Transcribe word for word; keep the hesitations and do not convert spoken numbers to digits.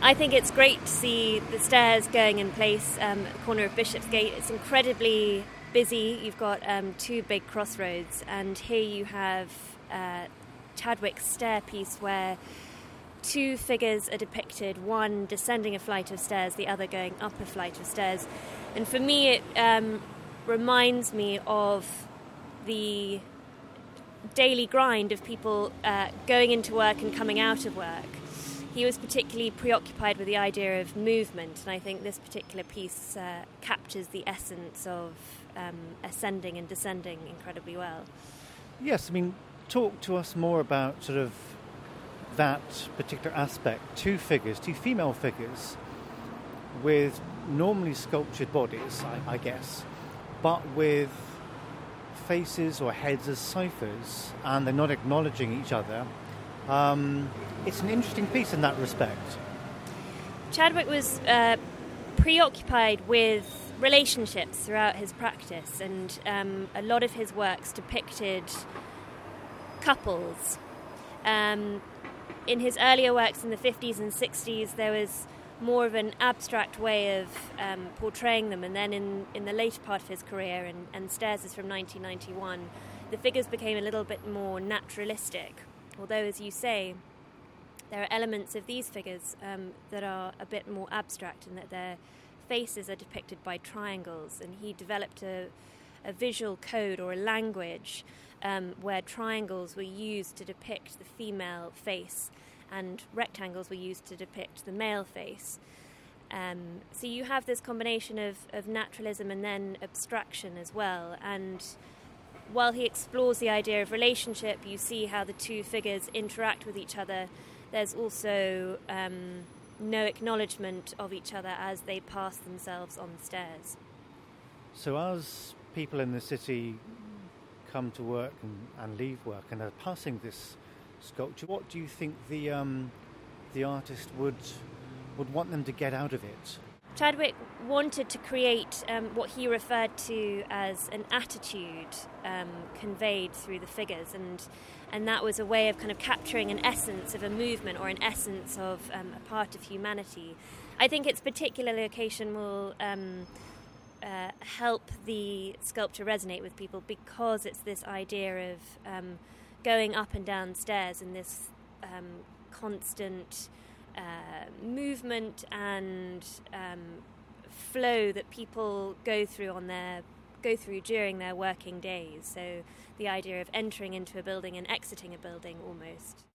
I think it's great to see the stairs going in place um, at the corner of Bishopsgate. It's incredibly busy. You've got um, two big crossroads, and here you have uh, Chadwick's stair piece where two figures are depicted, one descending a flight of stairs, the other going up a flight of stairs. And for me, it um, reminds me of the daily grind of people uh, going into work and coming out of work. He was particularly preoccupied with the idea of movement, and I think this particular piece uh, captures the essence of um, ascending and descending incredibly well. Yes, I mean, talk to us more about sort of that particular aspect. Two figures, two female figures, with normally sculptured bodies, I, I guess, but with faces or heads as ciphers, and they're not acknowledging each other. Um, it's an interesting piece in that respect. Chadwick was uh, preoccupied with relationships throughout his practice, and um, a lot of his works depicted couples. Um, in his earlier works in the fifties and sixties, there was more of an abstract way of um, portraying them, and then in, in the later part of his career, and, and Stairs is from nineteen ninety-one, the figures became a little bit more naturalistic. Although, as you say, there are elements of these figures um, that are a bit more abstract, in that their faces are depicted by triangles, and he developed a, a visual code or a language um, where triangles were used to depict the female face and rectangles were used to depict the male face. Um, so you have this combination of, of naturalism and then abstraction as well, and while he explores the idea of relationship, you see how the two figures interact with each other. There's also um, no acknowledgement of each other as they pass themselves on the stairs. So as people in the city come to work and, and leave work and are passing this sculpture, what do you think the um, the artist would would want them to get out of it? Chadwick wanted to create um, what he referred to as an attitude um, conveyed through the figures, and and that was a way of kind of capturing an essence of a movement or an essence of um, a part of humanity. I think its particular location will um, uh, help the sculpture resonate with people because it's this idea of um, going up and down stairs in this um, constant Uh, movement and um, flow that people go through on their go through during their working days. So the idea of entering into a building and exiting a building almost.